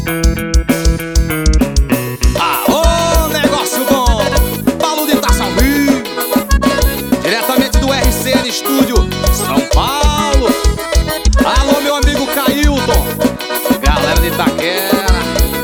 Aô, negócio bom! Paulo de Taça ao vivo, diretamente do RCN Estúdio, São Paulo. Alô, meu amigo Cailton, galera de Itaquera.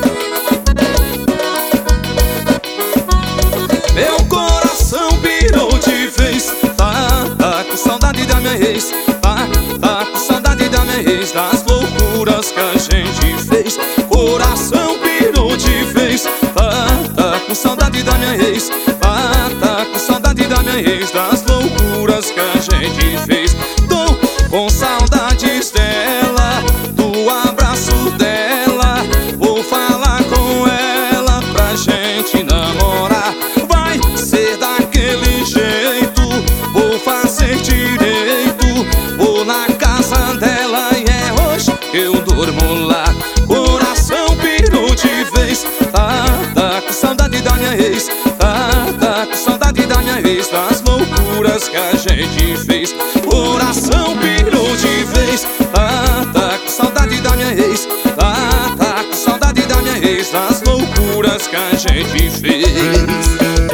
Meu coração pirou de vez, tá com saudade da minha ex, tá com saudade da minha ex, das loucuras que a gente fez. Coração pirou de vez, tá com saudade da minha ex, tá com saudade da minha ex, das loucuras que a gente fez. Tô com saudades dela, do abraço dela, vou falar com ela pra gente namorar. Vai ser daquele jeito, vou fazer direito, vou na casa dela e é hoje que eu durmo lá. Coração pirou de vez, tá com saudade da minha ex, tá com saudade da minha ex, das loucuras que a gente fez. Coração pirou de vez, tá com saudade da minha ex, tá com saudade da minha ex, das loucuras que a gente fez.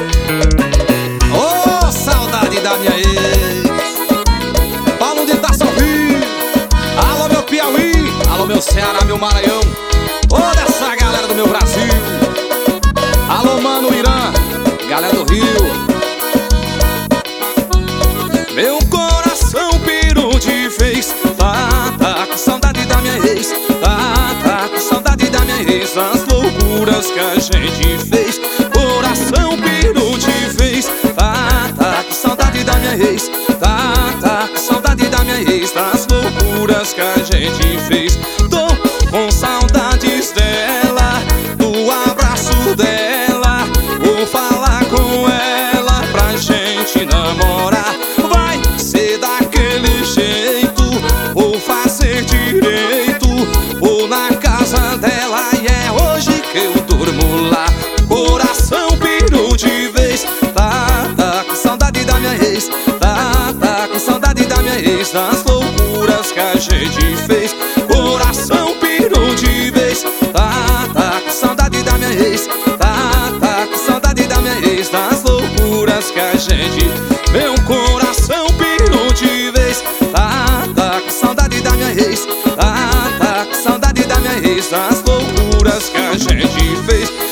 Ô, saudade da minha ex, Paulo de Taça ao vivo. Alô, meu Piauí, alô, meu Ceará, meu Maranhão, toda essa galera do meu Brasil. Alô, mano, Irã, galera do Rio. Meu coração pirou de vez, tá com saudade da minha ex, tá com saudade da minha ex, das loucuras que a gente fez. Coração pirou de vez, tá com saudade da minha ex, tá com saudade da minha ex, das loucuras que a gente fez. Tô com saudades dela, do abraço dela, vou falar com ela pra gente namorar. Vai ser daquele jeito, vou fazer direito, vou na casa dela e é hoje que eu durmo lá. Coração pirou de vez, tá com saudade da minha ex, tá com saudade da minha ex, das loucuras que a gente fez. Coração pirou de vez, tá com saudade da minha ex, tá com saudade da minha ex, das loucuras que a gente. Meu coração pirou de vez, tá com saudade da minha ex, tá com saudade da minha ex, das loucuras que a gente fez.